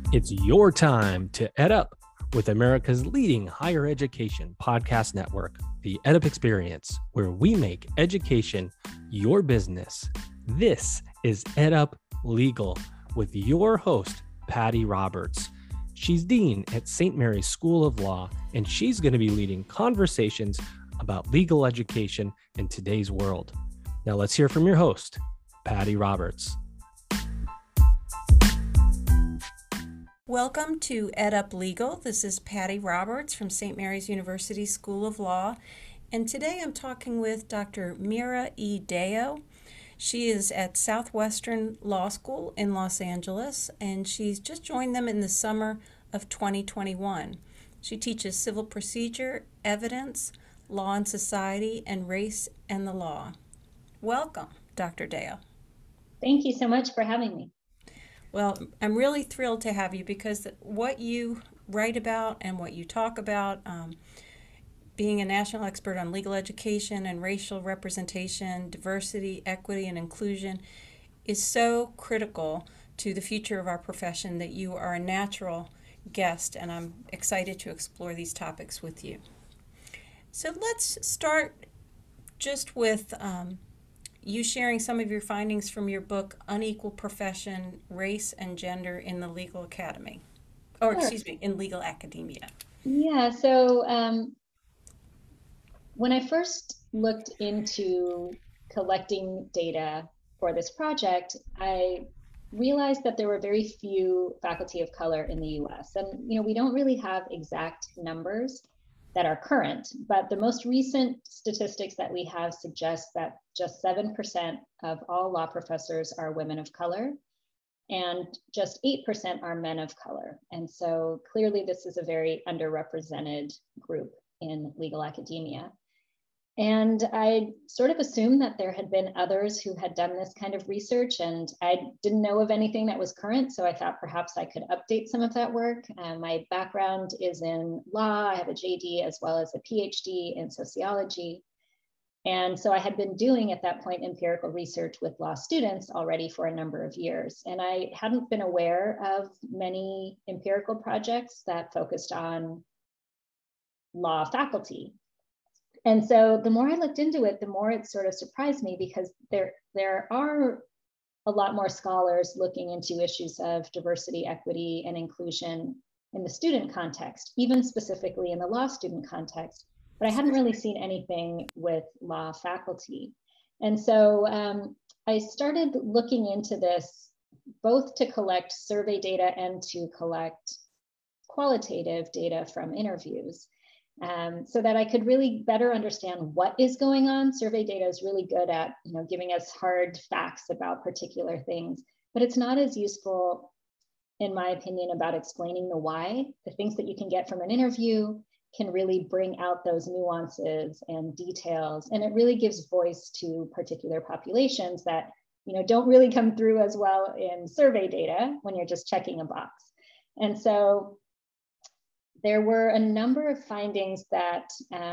It's your time to ed up with America's leading higher education podcast network, the EdUp Experience, where we make education your business. This is EdUp Legal with your host, Patty Roberts. She's Dean at St. Mary's School of Law, and she's going to be leading conversations about legal education in today's world. Now let's hear from your host, Patty Roberts. Welcome to EdUp Legal. This is Patty Roberts from St. Mary's University School of Law, and today I'm talking with Dr. Mira E. Deo. She is at Southwestern Law School in Los Angeles, and she's just joined them in the summer of 2021. She teaches civil procedure, evidence, law and society, and race and the law. Welcome, Dr. Deo. Thank you so much for having me. Well, I'm really thrilled to have you because what you write about and what you talk about, being a national expert on legal education and racial representation, diversity, equity, and inclusion, is so critical to the future of our profession that you are a natural guest, and I'm excited to explore these topics with you. So let's start just with you sharing some of your findings from your book, Unequal Profession, Race and Gender in the Legal Academy, or Sure. excuse me, in legal academia. Yeah, so when I first looked into collecting data for this project, I realized that there were very few faculty of color in the US. And, we don't really have exact numbers that are current, but the most recent statistics that we have suggest that just 7% of all law professors are women of color, and just 8% are men of color. And so clearly this is a very underrepresented group in legal academia. And I sort of assumed that there had been others who had done this kind of research, and I didn't know of anything that was current, so I thought perhaps I could update some of that work. My background is in law. I have a JD as well as a PhD in sociology. And so I had been doing at that point empirical research with law students already for a number of years. And I hadn't been aware of many empirical projects that focused on law faculty. And so the more I looked into it, the more it sort of surprised me, because there are a lot more scholars looking into issues of diversity, equity, and inclusion in the student context, even specifically in the law student context. But I hadn't really seen anything with law faculty. And so I started looking into this, both to collect survey data and to collect qualitative data from interviews. So that I could really better understand what is going on. Survey data is really good at giving us hard facts about particular things, but it's not as useful, in my opinion, about explaining the why. The things that you can get from an interview can really bring out those nuances and details, and it really gives voice to particular populations that don't really come through as well in survey data when you're just checking a box. And so there were a number of findings that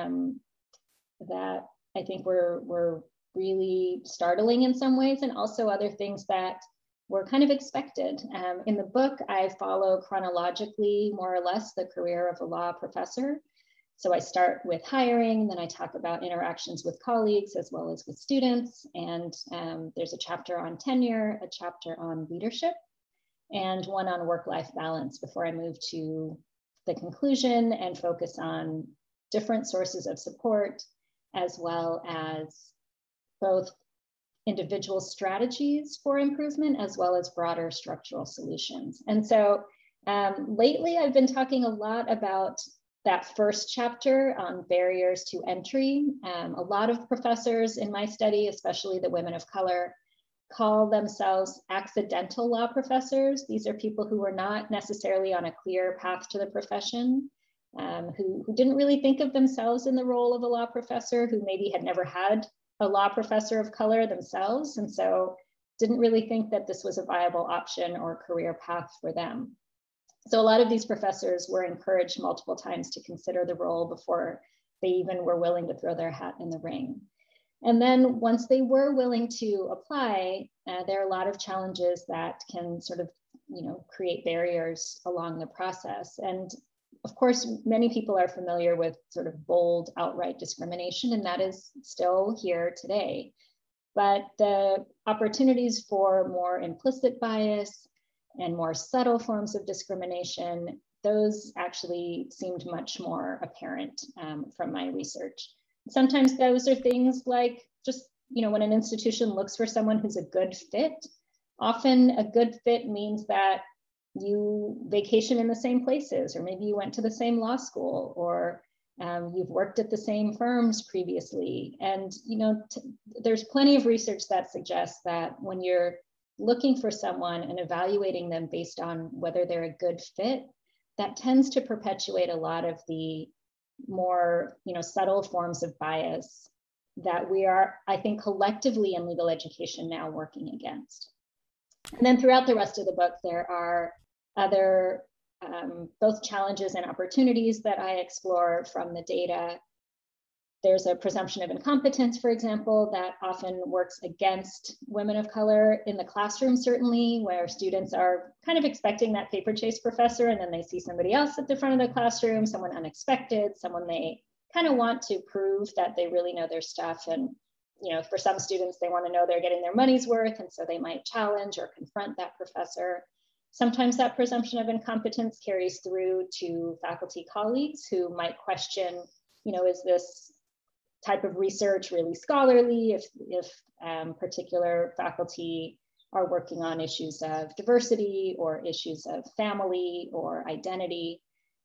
that I think were really startling in some ways, and also other things that were kind of expected. In the book, I follow chronologically, more or less, the career of a law professor. So I start with hiring, then I talk about interactions with colleagues as well as with students. And there's a chapter on tenure, a chapter on leadership, and one on work-life balance before I move to the conclusion and focus on different sources of support, as well as both individual strategies for improvement, as well as broader structural solutions. And so lately I've been talking a lot about that first chapter on barriers to entry. A lot of professors in my study, especially the women of color, call themselves accidental law professors. These are people who are not necessarily on a clear path to the profession, who didn't really think of themselves in the role of a law professor, who maybe had never had a law professor of color themselves, and so didn't really think that this was a viable option or career path for them. So a lot of these professors were encouraged multiple times to consider the role before they even were willing to throw their hat in the ring. And then once they were willing to apply, there are a lot of challenges that can sort of create barriers along the process. And of course, many people are familiar with sort of bold, outright discrimination, and that is still here today. But the opportunities for more implicit bias and more subtle forms of discrimination, those actually seemed much more apparent from my research. Sometimes those are things like just, when an institution looks for someone who's a good fit, often a good fit means that you vacation in the same places, or maybe you went to the same law school, or you've worked at the same firms previously. And, there's plenty of research that suggests that when you're looking for someone and evaluating them based on whether they're a good fit, that tends to perpetuate a lot of the more, subtle forms of bias that we are, I think, collectively in legal education now working against. And then throughout the rest of the book, there are other both challenges and opportunities that I explore from the data. There's a presumption of incompetence, for example, that often works against women of color in the classroom, certainly, where students are kind of expecting that paper chase professor, and then they see somebody else at the front of the classroom, someone unexpected, someone they kind of want to prove that they really know their stuff. And, for some students, they want to know they're getting their money's worth, and so they might challenge or confront that professor. Sometimes that presumption of incompetence carries through to faculty colleagues who might question, is this type of research really scholarly if particular faculty are working on issues of diversity or issues of family or identity.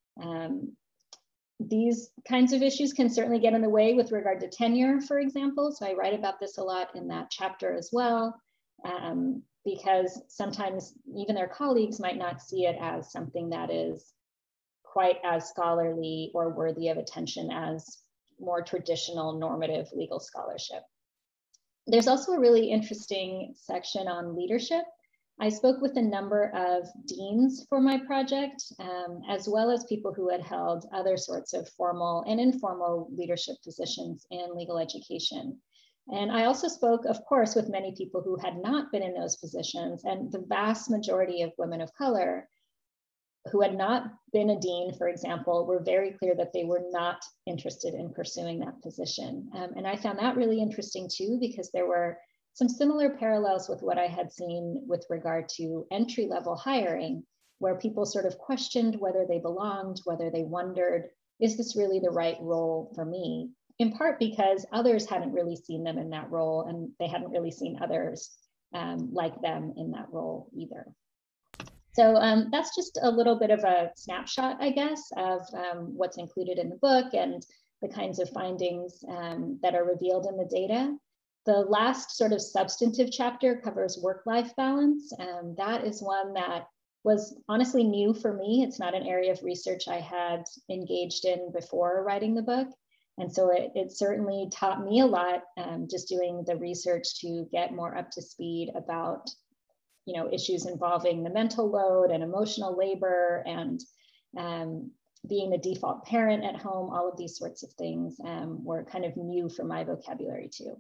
These kinds of issues can certainly get in the way with regard to tenure, for example. So I write about this a lot in that chapter as well, because sometimes even their colleagues might not see it as something that is quite as scholarly or worthy of attention as more traditional normative legal scholarship. There's also a really interesting section on leadership. I spoke with a number of deans for my project, as well as people who had held other sorts of formal and informal leadership positions in legal education. And I also spoke, of course, with many people who had not been in those positions, and the vast majority of women of color who had not been a dean, for example, were very clear that they were not interested in pursuing that position. And I found that really interesting too, because there were some similar parallels with what I had seen with regard to entry-level hiring, where people sort of questioned whether they belonged, whether they wondered, is this really the right role for me? In part because others hadn't really seen them in that role, and they hadn't really seen others like them in that role either. So that's just a little bit of a snapshot, I guess, of what's included in the book and the kinds of findings that are revealed in the data. The last sort of substantive chapter covers work-life balance. That is one that was honestly new for me. It's not an area of research I had engaged in before writing the book. And so it certainly taught me a lot just doing the research to get more up to speed about issues involving the mental load and emotional labor and being the default parent at home. All of these sorts of things were kind of new for my vocabulary too.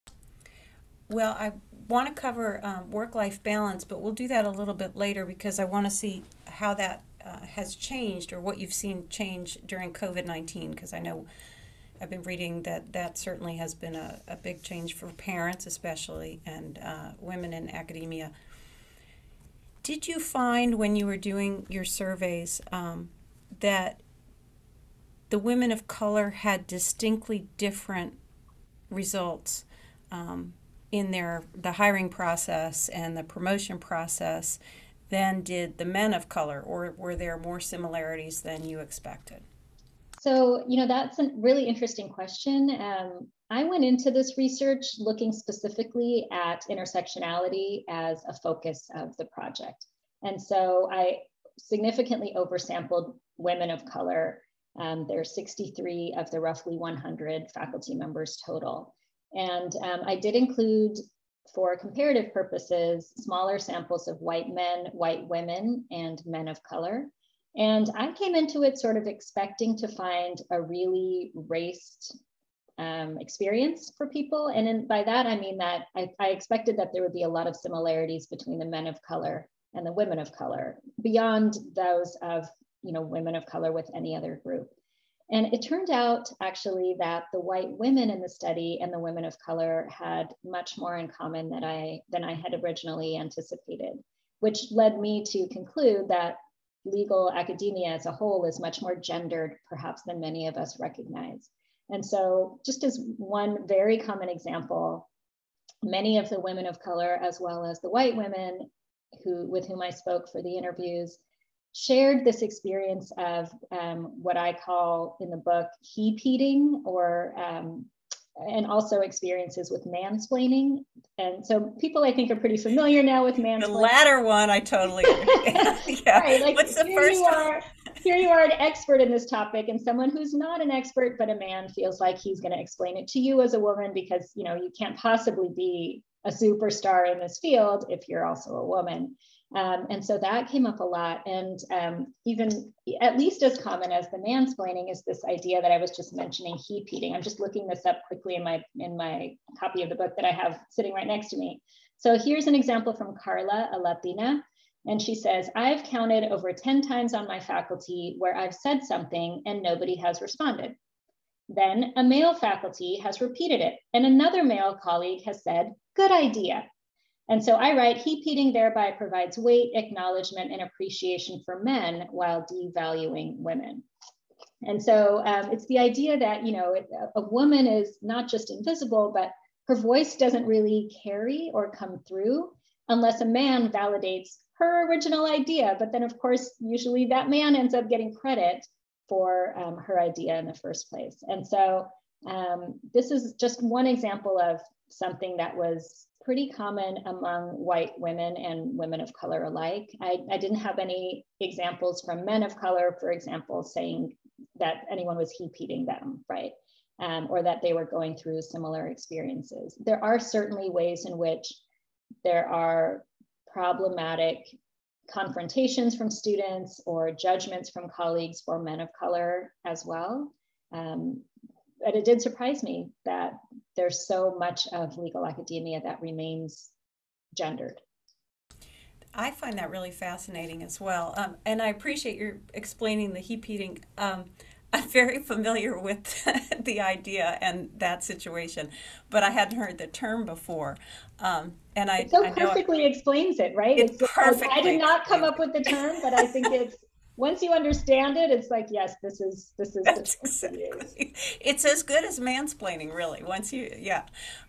Well, I want to cover work-life balance, but we'll do that a little bit later because I want to see how that has changed or what you've seen change during COVID-19, because I know I've been reading that certainly has been a big change for parents especially and women in academia. Did you find when you were doing your surveys that the women of color had distinctly different results in the hiring process and the promotion process than did the men of color, or were there more similarities than you expected? So, that's a really interesting question. I went into this research looking specifically at intersectionality as a focus of the project. And so I significantly oversampled women of color. There are 63 of the roughly 100 faculty members total. And I did include, for comparative purposes, smaller samples of white men, white women, and men of color. And I came into it sort of expecting to find a really raced experience for people. And by that, I mean that I expected that there would be a lot of similarities between the men of color and the women of color, beyond those of, women of color with any other group. And it turned out actually that the white women in the study and the women of color had much more in common than I had originally anticipated, which led me to conclude that legal academia as a whole is much more gendered, perhaps, than many of us recognize. And so, just as one very common example, many of the women of color, as well as the white women with whom I spoke for the interviews, shared this experience of what I call in the book heap-eating, and also experiences with mansplaining. And so people, I think, are pretty familiar now with mansplaining. The latter one, I totally understand. Yeah. Right, like, what's the first one? Here you are, an expert in this topic, and someone who's not an expert, but a man feels like he's going to explain it to you as a woman, because you can't possibly be a superstar in this field if you're also a woman. And so that came up a lot. And even at least as common as the mansplaining is this idea that I was just mentioning, heap-eating. I'm just looking this up quickly in my copy of the book that I have sitting right next to me. So here's an example from Carla, a Latina. And she says, I've counted over 10 times on my faculty where I've said something and nobody has responded. Then a male faculty has repeated it, and another male colleague has said, good idea. And so I write, heap-eating thereby provides weight, acknowledgement, and appreciation for men while devaluing women. And so it's the idea that, a woman is not just invisible, but her voice doesn't really carry or come through unless a man validates her original idea. But then, of course, usually that man ends up getting credit for her idea in the first place. And so this is just one example of something that was pretty common among white women and women of color alike. I didn't have any examples from men of color, for example, saying that anyone was heap-eating them, right? Or that they were going through similar experiences. There are certainly ways in which there are problematic confrontations from students or judgments from colleagues for men of color as well. But it did surprise me that there's so much of legal academia that remains gendered. I find that really fascinating as well. And I appreciate your explaining the heap-eating. I'm very familiar with the idea and that situation, but I hadn't heard the term before. And it so perfectly explains it, right? It's perfect. I did not come up with the term, but I think it's, once you understand it, it's like, yes, this is That's exactly. It's as good as mansplaining, really. Once you, yeah.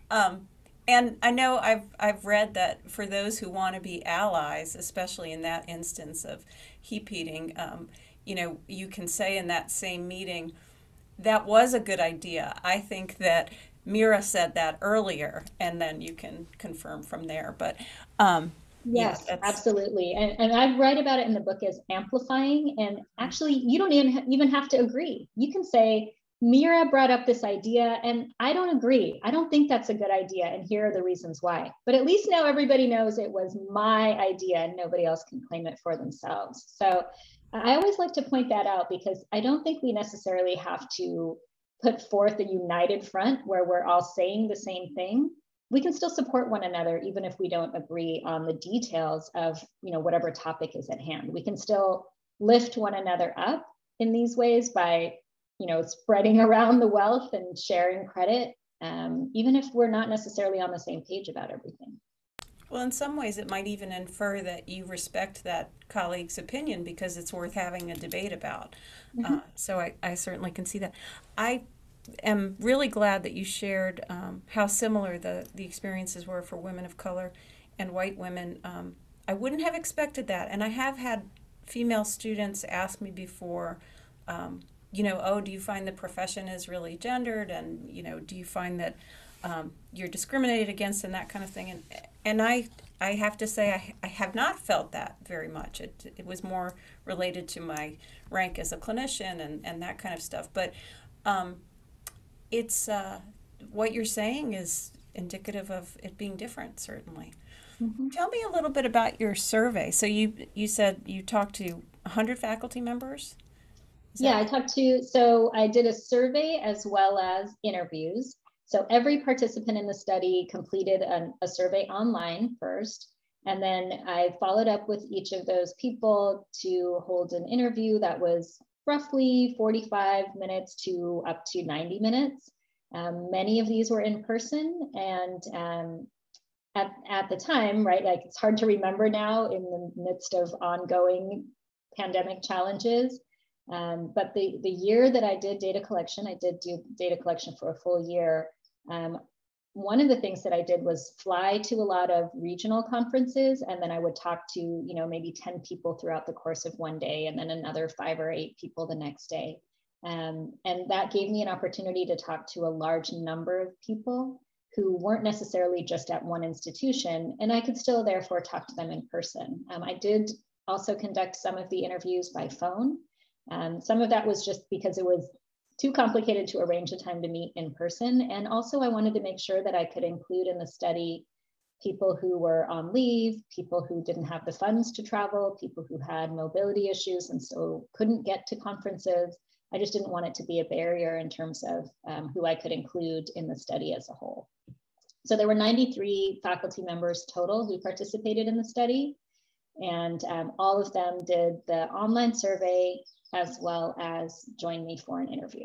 And I know I've read that for those who want to be allies, especially in that instance of heap-eating, you can say in that same meeting, that was a good idea. I think that Mira said that earlier, and then you can confirm from there. But yes, absolutely. And I write about it in the book as amplifying. And actually, you don't even have to agree. You can say, Mira brought up this idea, and I don't agree. I don't think that's a good idea, and here are the reasons why. But at least now everybody knows it was my idea, and nobody else can claim it for themselves. So I always like to point that out, because I don't think we necessarily have to put forth a united front where we're all saying the same thing. We can still support one another, even if we don't agree on the details of whatever topic is at hand. We can still lift one another up in these ways by spreading around the wealth and sharing credit, even if we're not necessarily on the same page about everything. Well, in some ways, it might even infer that you respect that colleague's opinion because it's worth having a debate about. Mm-hmm. So I certainly can see that. I am really glad that you shared how similar the experiences were for women of color and white women. I wouldn't have expected that. And I have had female students ask me before, do you find the profession is really gendered? And, do you find that you're discriminated against and that kind of thing? And I have to say I have not felt that very much. It was more related to my rank as a clinician and that kind of stuff. But it's what you're saying is indicative of it being different, certainly. Mm-hmm. Tell me a little bit about your survey. So you said you talked to 100 faculty members? Yeah, I did a survey as well as interviews. So every participant in the study completed a survey online first. And then I followed up with each of those people to hold an interview that was roughly 45 minutes to up to 90 minutes. Many of these were in person, and at the time, right, like it's hard to remember now in the midst of ongoing pandemic challenges. But the year that I did data collection, I did do data collection for a full year. One of the things that I did was fly to a lot of regional conferences, and then I would talk to, you know, maybe 10 people throughout the course of one day, and then another 5 or 8 people the next day. And that gave me an opportunity to talk to a large number of people who weren't necessarily just at one institution, and I could still therefore talk to them in person. I did also conduct some of the interviews by phone. Some of that was just because it was too complicated to arrange a time to meet in person. And also I wanted to make sure that I could include in the study people who were on leave, people who didn't have the funds to travel, people who had mobility issues and so couldn't get to conferences. I just didn't want it to be a barrier in terms of who I could include in the study as a whole. So there were 93 faculty members total who participated in the study, and all of them did the online survey as well as joined me for an interview.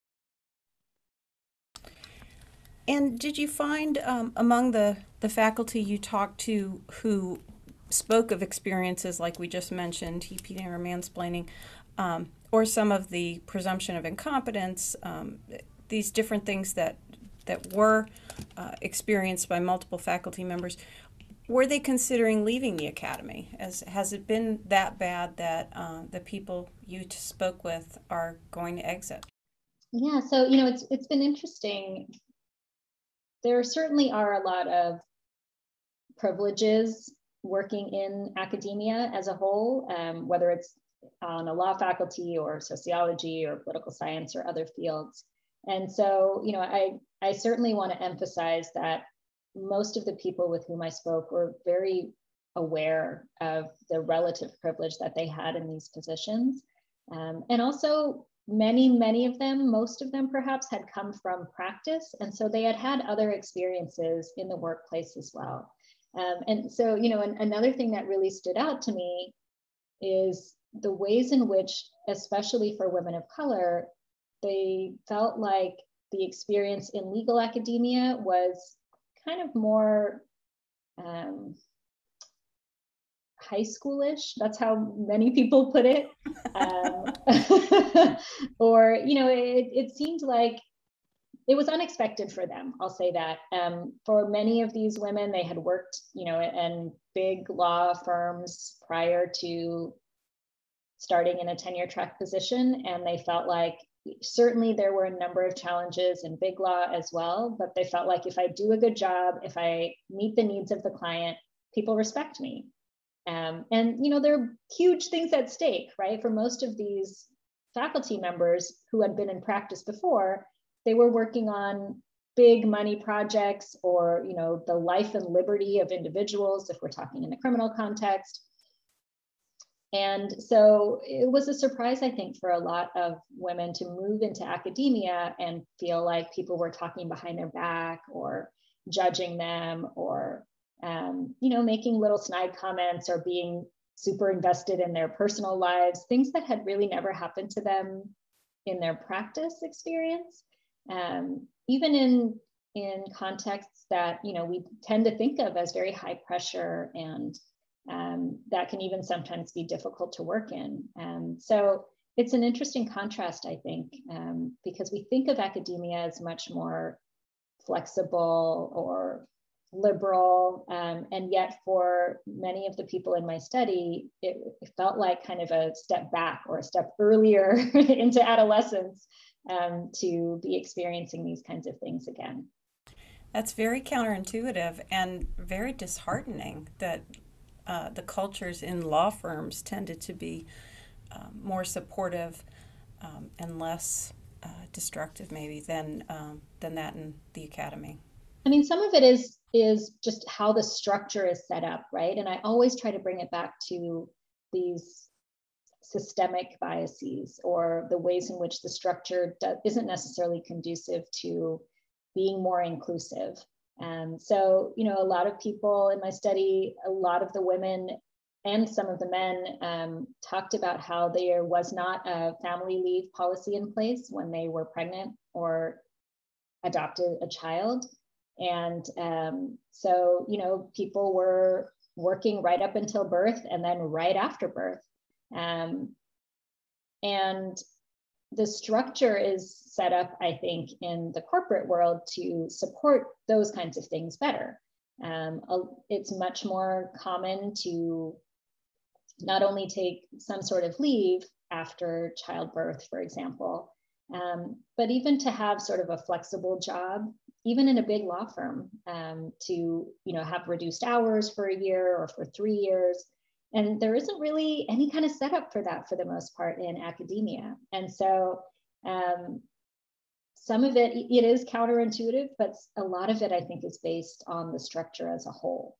And did you find among the faculty you talked to who spoke of experiences like we just mentioned, TPing or mansplaining, or some of the presumption of incompetence, these different things that were experienced by multiple faculty members, were they considering leaving the academy? Has it been that bad that the people you spoke with are going to exit? Yeah, so you know, it's been interesting. There certainly are a lot of privileges working in academia as a whole, whether it's on a law faculty or sociology or political science or other fields. And so, you know, I certainly want to emphasize that most of the people with whom I spoke were very aware of the relative privilege that they had in these positions. And also many of them, most of them perhaps, had come from practice. And so they had other experiences in the workplace as well. And so, you know, another thing that really stood out to me is the ways in which, especially for women of color, they felt like the experience in legal academia was kind of more high schoolish. That's how many people put it. Or, you know, it seemed like it was unexpected for them. I'll say that. For many of these women, they had worked, you know, in big law firms prior to starting in a tenure track position, and they felt like certainly there were a number of challenges in big law as well, but they felt like if I do a good job, if I meet the needs of the client, people respect me. And, you know, there are huge things at stake, right? For most of these faculty members who had been in practice before, they were working on big money projects or, you know, the life and liberty of individuals, if we're talking in the criminal context. And so it was a surprise, I think, for a lot of women to move into academia and feel like people were talking behind their back or judging them or, you know, making little snide comments or being super invested in their personal lives, things that had really never happened to them in their practice experience. Even in contexts that, you know, we tend to think of as very high pressure and that can even sometimes be difficult to work in. So it's an interesting contrast, I think, because we think of academia as much more flexible or liberal, and yet for many of the people in my study, it felt like kind of a step back or a step earlier into adolescence to be experiencing these kinds of things again. That's very counterintuitive and very disheartening that the cultures in law firms tended to be more supportive and less destructive, maybe, than that in the academy. I mean, some of it is just how the structure is set up, right? And I always try to bring it back to these systemic biases or the ways in which the structure isn't necessarily conducive to being more inclusive. So, a lot of people in my study, a lot of the women and some of the men talked about how there was not a family leave policy in place when they were pregnant or adopted a child. And so, people were working right up until birth and then right after birth. And the structure is set up, I think, in the corporate world to support those kinds of things better. It's much more common to not only take some sort of leave after childbirth, for example, but even to have sort of a flexible job, even in a big law firm, to have reduced hours for a year or for 3 years. And there isn't really any kind of setup for that for the most part in academia. And so some of it is counterintuitive, but a lot of it, I think, is based on the structure as a whole.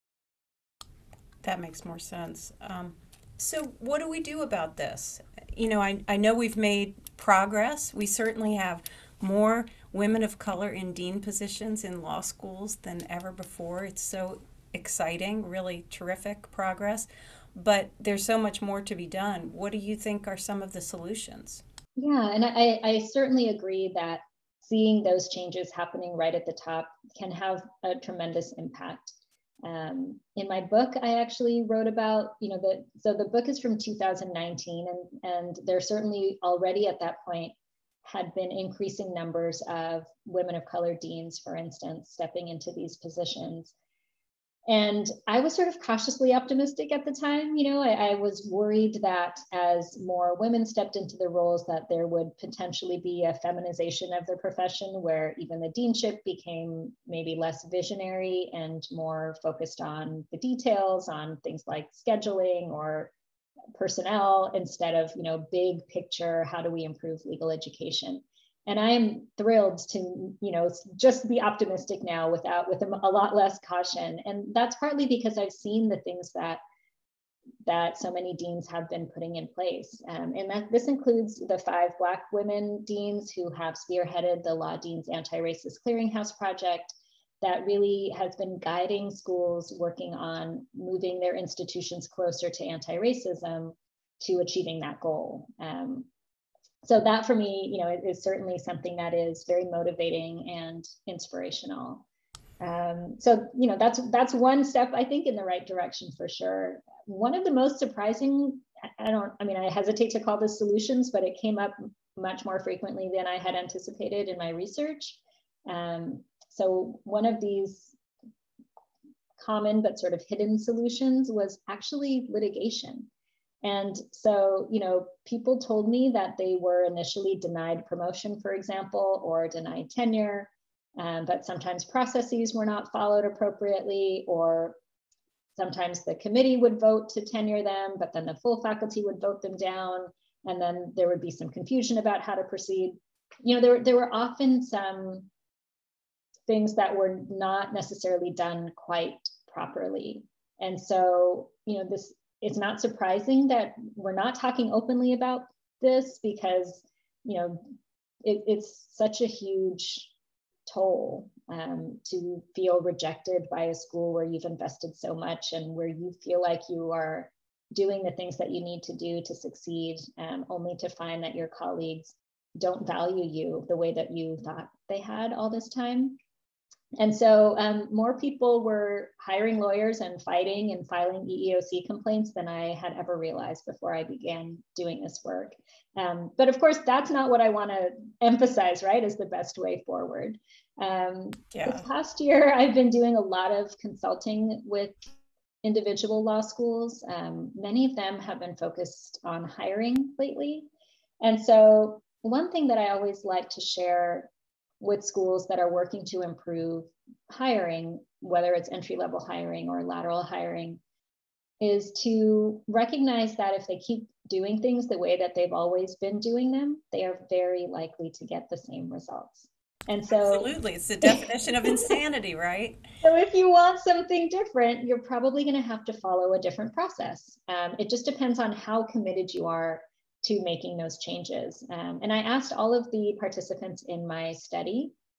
That makes more sense. So what do we do about this? I know we've made progress. We certainly have more women of color in dean positions in law schools than ever before. It's so exciting, really terrific progress, but there's so much more to be done. What do you think are some of the solutions? Yeah, and I certainly agree that seeing those changes happening right at the top can have a tremendous impact. In my book, I actually wrote about, so the book is from 2019, and there certainly already at that point had been increasing numbers of women of color deans, for instance, stepping into these positions. And I was sort of cautiously optimistic at the time. I was worried that as more women stepped into the roles, that there would potentially be a feminization of the profession where even the deanship became maybe less visionary and more focused on the details, on things like scheduling or personnel, instead of, big picture, how do we improve legal education? And I am thrilled to, just be optimistic now with a lot less caution. And that's partly because I've seen the things that so many deans have been putting in place. And that this includes the 5 Black women deans who have spearheaded the Law Deans Anti-Racist Clearinghouse Project that really has been guiding schools working on moving their institutions closer to anti-racism to achieving that goal. So that for me, is certainly something that is very motivating and inspirational. So, that's one step, I think, in the right direction for sure. One of the most surprising, I hesitate to call this solutions, but it came up much more frequently than I had anticipated in my research. So one of these common but sort of hidden solutions was actually litigation. And so, people told me that they were initially denied promotion, for example, or denied tenure, but sometimes processes were not followed appropriately, or sometimes the committee would vote to tenure them, but then the full faculty would vote them down, and then there would be some confusion about how to proceed. There were often some things that were not necessarily done quite properly. And so, it's not surprising that we're not talking openly about this because, it's such a huge toll to feel rejected by a school where you've invested so much and where you feel like you are doing the things that you need to do to succeed, only to find that your colleagues don't value you the way that you thought they had all this time. And so more people were hiring lawyers and fighting and filing EEOC complaints than I had ever realized before I began doing this work. But of course, that's not what I want to emphasize, right, as the best way forward. This past year, I've been doing a lot of consulting with individual law schools. Many of them have been focused on hiring lately. And so one thing that I always like to share with schools that are working to improve hiring, whether it's entry-level hiring or lateral hiring, is to recognize that if they keep doing things the way that they've always been doing them, they are very likely to get the same results. And so, absolutely, it's the definition of insanity, right? So if you want something different, you're probably going to have to follow a different process. It just depends on how committed you are to making those changes. And I asked all of the participants in my study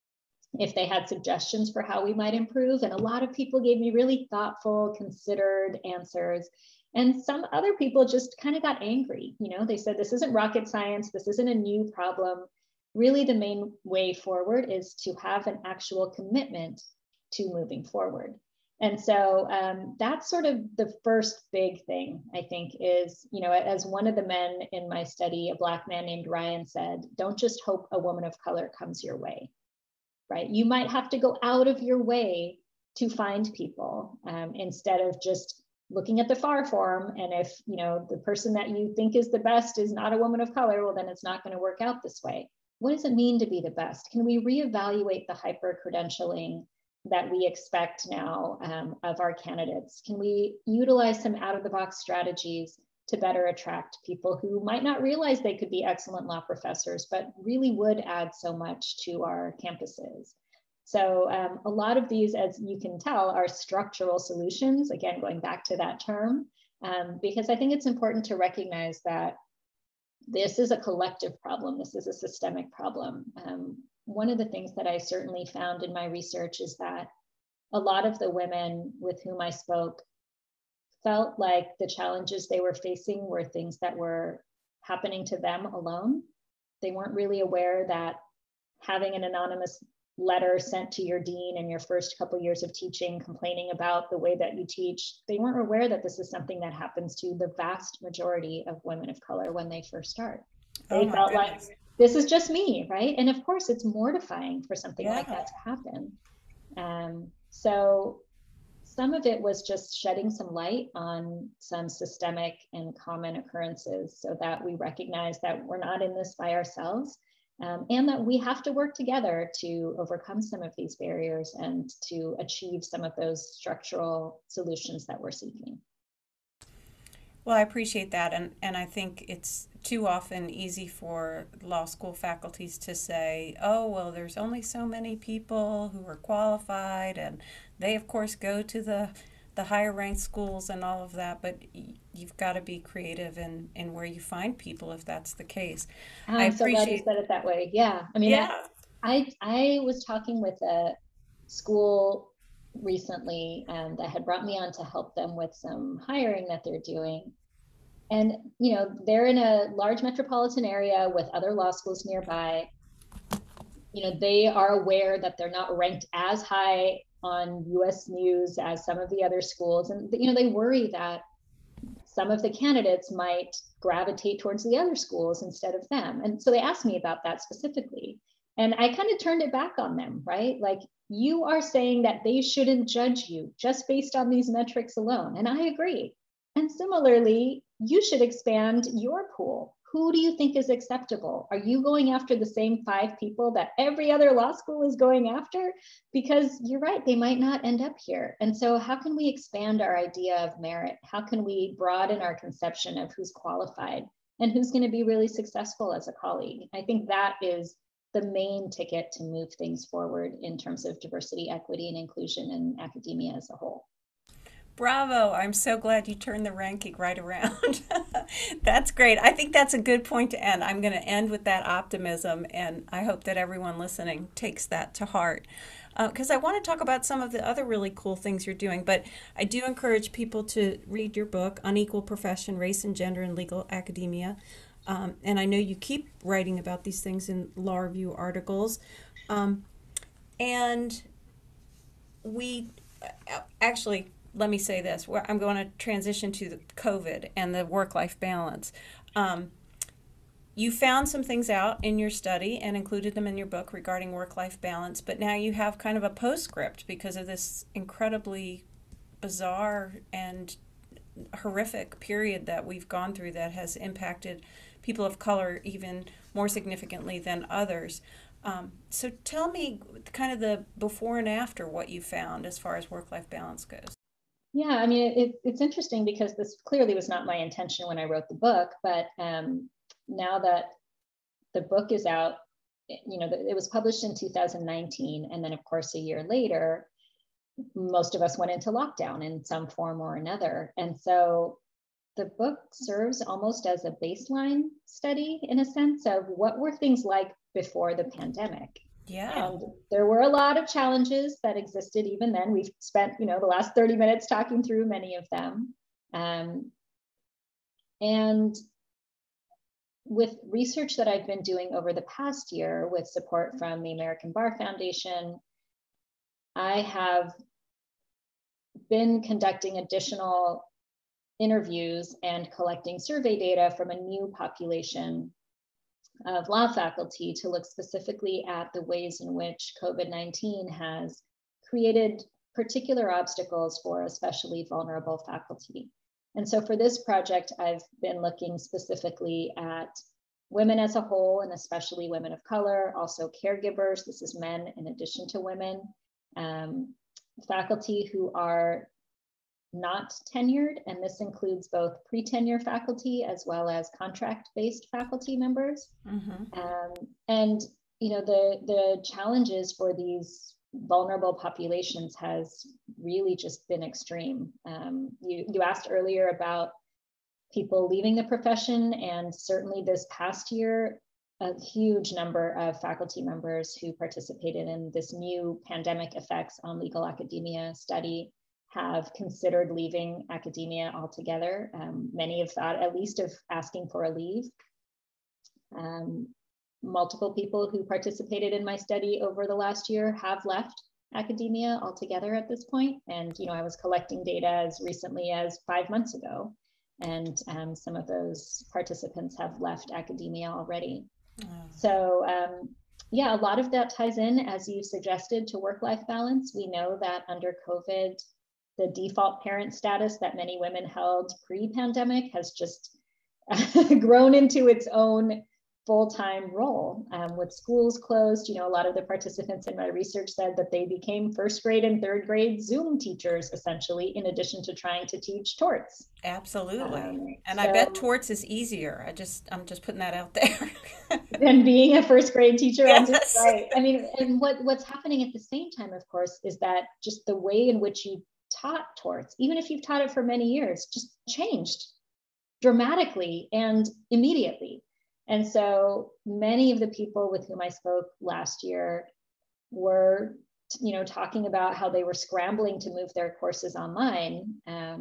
if they had suggestions for how we might improve. And a lot of people gave me really thoughtful, considered answers. And some other people just kind of got angry. They said, this isn't rocket science. This isn't a new problem. Really, the main way forward is to have an actual commitment to moving forward. And so that's sort of the first big thing, I think, is, as one of the men in my study, a Black man named Ryan, said, don't just hope a woman of color comes your way, right? You might have to go out of your way to find people instead of just looking at the FAR form. And if, the person that you think is the best is not a woman of color, well, then it's not going to work out this way. What does it mean to be the best? Can we reevaluate the hyper-credentialing that we expect now of our candidates? Can we utilize some out-of-the-box strategies to better attract people who might not realize they could be excellent law professors, but really would add so much to our campuses? So a lot of these, as you can tell, are structural solutions, again, going back to that term, because I think it's important to recognize that this is a collective problem. This is a systemic problem. One of the things that I certainly found in my research is that a lot of the women with whom I spoke felt like the challenges they were facing were things that were happening to them alone. They weren't really aware that having an anonymous letter sent to your dean in your first couple of years of teaching, complaining about the way that you teach, they weren't aware that this is something that happens to the vast majority of women of color when they first start. They felt like, this is just me, right? And of course, it's mortifying for something like that to happen. So some of it was just shedding some light on some systemic and common occurrences so that we recognize that we're not in this by ourselves. And that we have to work together to overcome some of these barriers and to achieve some of those structural solutions that we're seeking. Well, I appreciate that. And I think it's too often easy for law school faculties to say, oh, well, there's only so many people who are qualified, and they, of course, go to the higher ranked schools and all of that, but you've got to be creative in where you find people if that's the case. I'm so glad you said it that way. Yeah. I mean, I was talking with a school recently that had brought me on to help them with some hiring that they're doing. And, they're in a large metropolitan area with other law schools nearby. They are aware that they're not ranked as high on US News as some of the other schools. And, they worry that some of the candidates might gravitate towards the other schools instead of them. And so they asked me about that specifically. And I kind of turned it back on them, right? Like, you are saying that they shouldn't judge you just based on these metrics alone. And I agree. And similarly, you should expand your pool. Who do you think is acceptable? Are you going after the same 5 people that every other law school is going after? Because you're right, they might not end up here. And so how can we expand our idea of merit? How can we broaden our conception of who's qualified and who's going to be really successful as a colleague? I think that is the main ticket to move things forward in terms of diversity, equity, and inclusion in academia as a whole. Bravo. I'm so glad you turned the ranking right around. That's great. I think that's a good point to end. I'm going to end with that optimism, and I hope that everyone listening takes that to heart. Because I want to talk about some of the other really cool things you're doing, but I do encourage people to read your book, Unequal Profession, Race and Gender in Legal Academia. And I know you keep writing about these things in Law Review articles. And we actually... let me say this, I'm going to transition to the COVID and the work-life balance. You found some things out in your study and included them in your book regarding work-life balance, but now you have kind of a postscript because of this incredibly bizarre and horrific period that we've gone through that has impacted people of color even more significantly than others. So tell me kind of the before and after what you found as far as work-life balance goes. Yeah, I mean, it's interesting because this clearly was not my intention when I wrote the book, but now that the book is out, it was published in 2019, and then of course a year later, most of us went into lockdown in some form or another. And so the book serves almost as a baseline study in a sense of what were things like before the pandemic. Yeah. And there were a lot of challenges that existed even then. We've spent, the last 30 minutes talking through many of them. And with research that I've been doing over the past year with support from the American Bar Foundation, I have been conducting additional interviews and collecting survey data from a new population of law faculty to look specifically at the ways in which COVID-19 has created particular obstacles for especially vulnerable faculty. And so for this project, I've been looking specifically at women as a whole, and especially women of color, also caregivers, this is men in addition to women, faculty who are not tenured, and this includes both pre-tenure faculty as well as contract-based faculty members. And the challenges for these vulnerable populations has really just been extreme. You asked earlier about people leaving the profession, and certainly this past year, a huge number of faculty members who participated in this new pandemic effects on legal academia study have considered leaving academia altogether. Many have thought at least of asking for a leave. Multiple people who participated in my study over the last year have left academia altogether at this point. And I was collecting data as recently as 5 months ago, and some of those participants have left academia already. So yeah, a lot of that ties in, as you suggested, to work-life balance. We know that under COVID, the default parent status that many women held pre-pandemic has just grown into its own full-time role. With schools closed, a lot of the participants in my research said that they became first grade and third grade Zoom teachers, essentially, in addition to trying to teach torts. Absolutely. And I bet torts is easier. I'm just putting that out there. Than being a first grade teacher. Yes. Right. I mean, and what's happening at the same time, of course, is that just the way in which you taught torts, even if you've taught it for many years, just changed dramatically and immediately. And so many of the people with whom I spoke last year were, talking about how they were scrambling to move their courses online,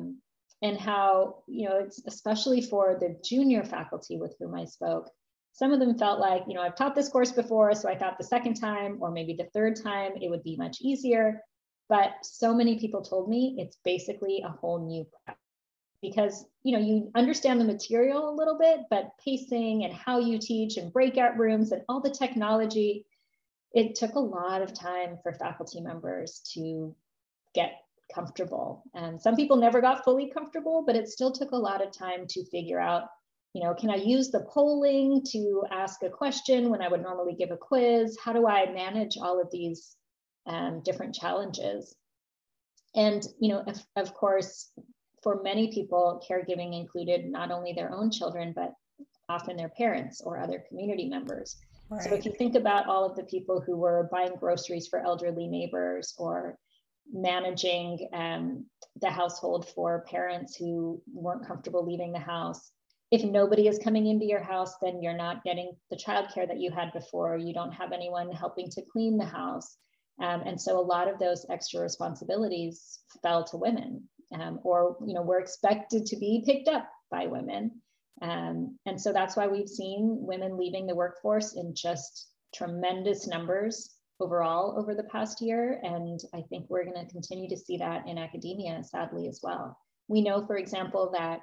and how, it's especially for the junior faculty with whom I spoke, some of them felt like, I've taught this course before, so I thought the second time or maybe the third time it would be much easier. But so many people told me it's basically a whole new prep, because you understand the material a little bit, but pacing and how you teach and breakout rooms and all the technology, it took a lot of time for faculty members to get comfortable. And some people never got fully comfortable, but it still took a lot of time to figure out, can I use the polling to ask a question when I would normally give a quiz? How do I manage all of these different challenges? And, of course, for many people, caregiving included not only their own children, but often their parents or other community members. Right. So if you think about all of the people who were buying groceries for elderly neighbors, or managing the household for parents who weren't comfortable leaving the house, if nobody is coming into your house, then you're not getting the childcare that you had before. You don't have anyone helping to clean the house. And so a lot of those extra responsibilities fell to women, or were expected to be picked up by women. And so that's why we've seen women leaving the workforce in just tremendous numbers overall over the past year. And I think we're going to continue to see that in academia, sadly, as well. We know, for example, that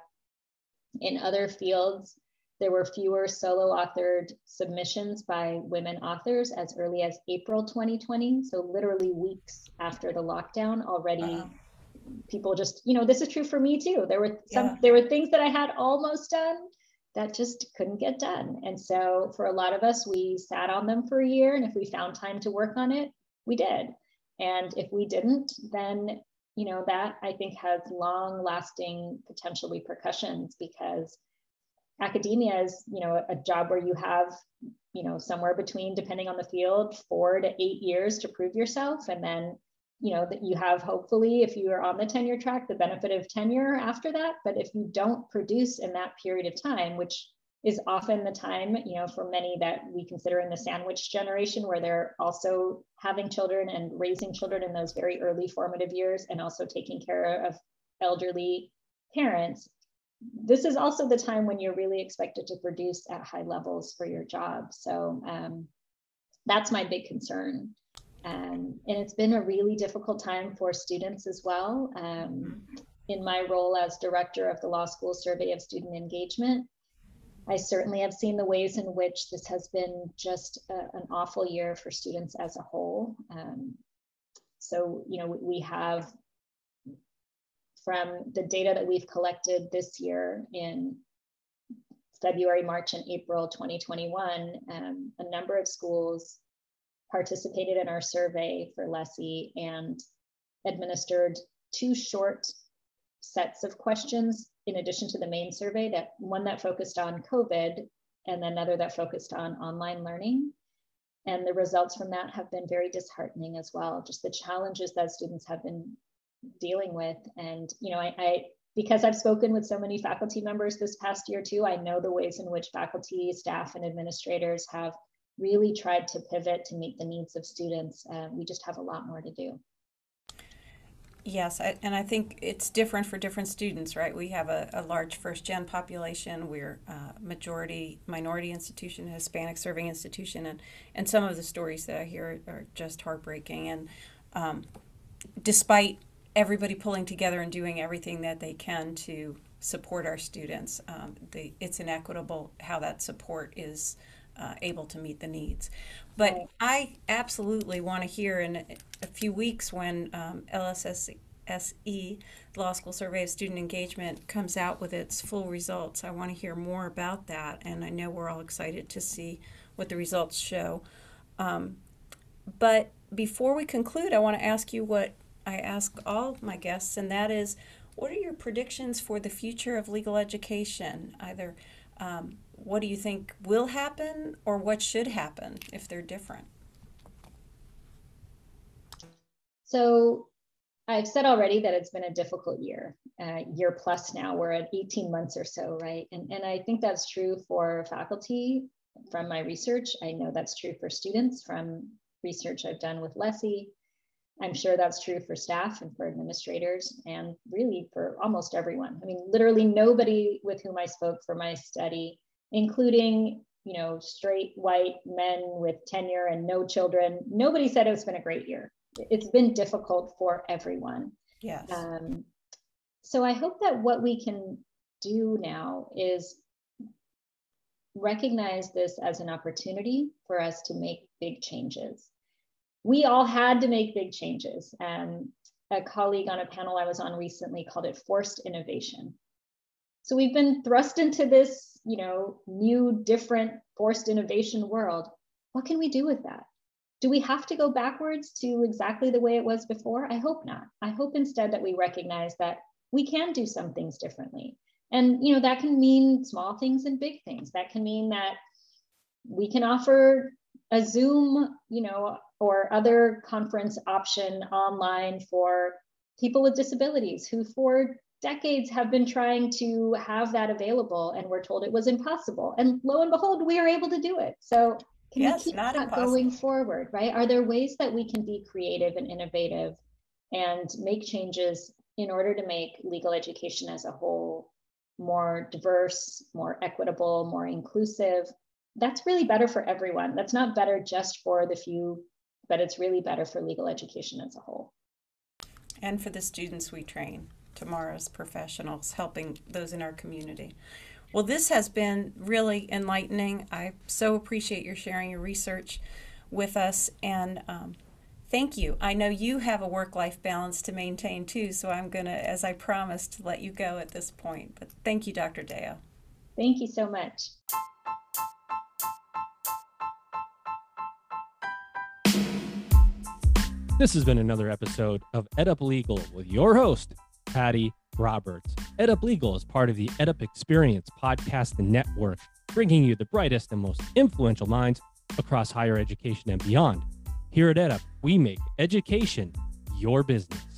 in other fields, there were fewer solo authored submissions by women authors as early as April 2020. So literally weeks after the lockdown already, people just, this is true for me too. There were things that I had almost done that just couldn't get done. And so for a lot of us, we sat on them for a year, and if we found time to work on it, we did. And if we didn't, then, that I think has long lasting potential repercussions, because academia is, a job where you have, somewhere between, depending on the field, 4 to 8 years to prove yourself. And then, that you have, hopefully, if you are on the tenure track, the benefit of tenure after that. But if you don't produce in that period of time, which is often the time, for many that we consider in the sandwich generation, where they're also having children and raising children in those very early formative years and also taking care of elderly parents. This is also the time when you're really expected to produce at high levels for your job. So that's my big concern. And it's been a really difficult time for students as well. In my role as director of the Law School Survey of Student Engagement, I certainly have seen the ways in which this has been just an awful year for students as a whole. So, we have, from the data that we've collected this year in February, March, and April 2021, a number of schools participated in our survey for LESI and administered 2 short sets of questions in addition to the main survey, one that focused on COVID and another that focused on online learning. And the results from that have been very disheartening as well, just the challenges that students have been dealing with. And, because I've spoken with so many faculty members this past year too, I know the ways in which faculty, staff, and administrators have really tried to pivot to meet the needs of students. We just have a lot more to do. Yes, and I think it's different for different students, right? We have a large first-gen population. We're majority minority institution, Hispanic serving institution, and some of the stories that I hear are just heartbreaking. And despite everybody pulling together and doing everything that they can to support our students, it's inequitable how that support is able to meet the needs. But I absolutely want to hear in a few weeks when LSSE, the Law School Survey of Student Engagement, comes out with its full results. I want to hear more about that, and I know we're all excited to see what the results show. But before we conclude, I want to ask you what I ask all my guests, and that is, what are your predictions for the future of legal education? Either what do you think will happen or what should happen if they're different? So I've said already that it's been a difficult year plus now. We're at 18 months or so, right? And I think that's true for faculty from my research. I know that's true for students from research I've done with LESI. I'm sure that's true for staff and for administrators and really for almost everyone. I mean, literally nobody with whom I spoke for my study, including, straight white men with tenure and no children, nobody said it's been a great year. It's been difficult for everyone. Yes. So I hope that what we can do now is recognize this as an opportunity for us to make big changes. We all had to make big changes. A colleague on a panel I was on recently called it forced innovation. So we've been thrust into this, new, different forced innovation world. What can we do with that? Do we have to go backwards to exactly the way it was before? I hope not. I hope instead that we recognize that we can do some things differently. And, that can mean small things and big things. That can mean that we can offer a Zoom, or other conference option online for people with disabilities who for decades have been trying to have that available and were told it was impossible. And lo and behold, we are able to do it. So can we keep that going forward, right? Are there ways that we can be creative and innovative and make changes in order to make legal education as a whole more diverse, more equitable, more inclusive? That's really better for everyone. That's not better just for the few, but it's really better for legal education as a whole. And for the students we train, tomorrow's professionals, helping those in our community. Well, this has been really enlightening. I so appreciate your sharing your research with us, and thank you. I know you have a work-life balance to maintain too, so I'm going to, as I promised, let you go at this point. But thank you, Dr. Deo. Thank you so much. This has been another episode of EdUp Legal with your host, Patty Roberts. EdUp Legal is part of the EdUp Experience podcast network, bringing you the brightest and most influential minds across higher education and beyond. Here at EdUp, we make education your business.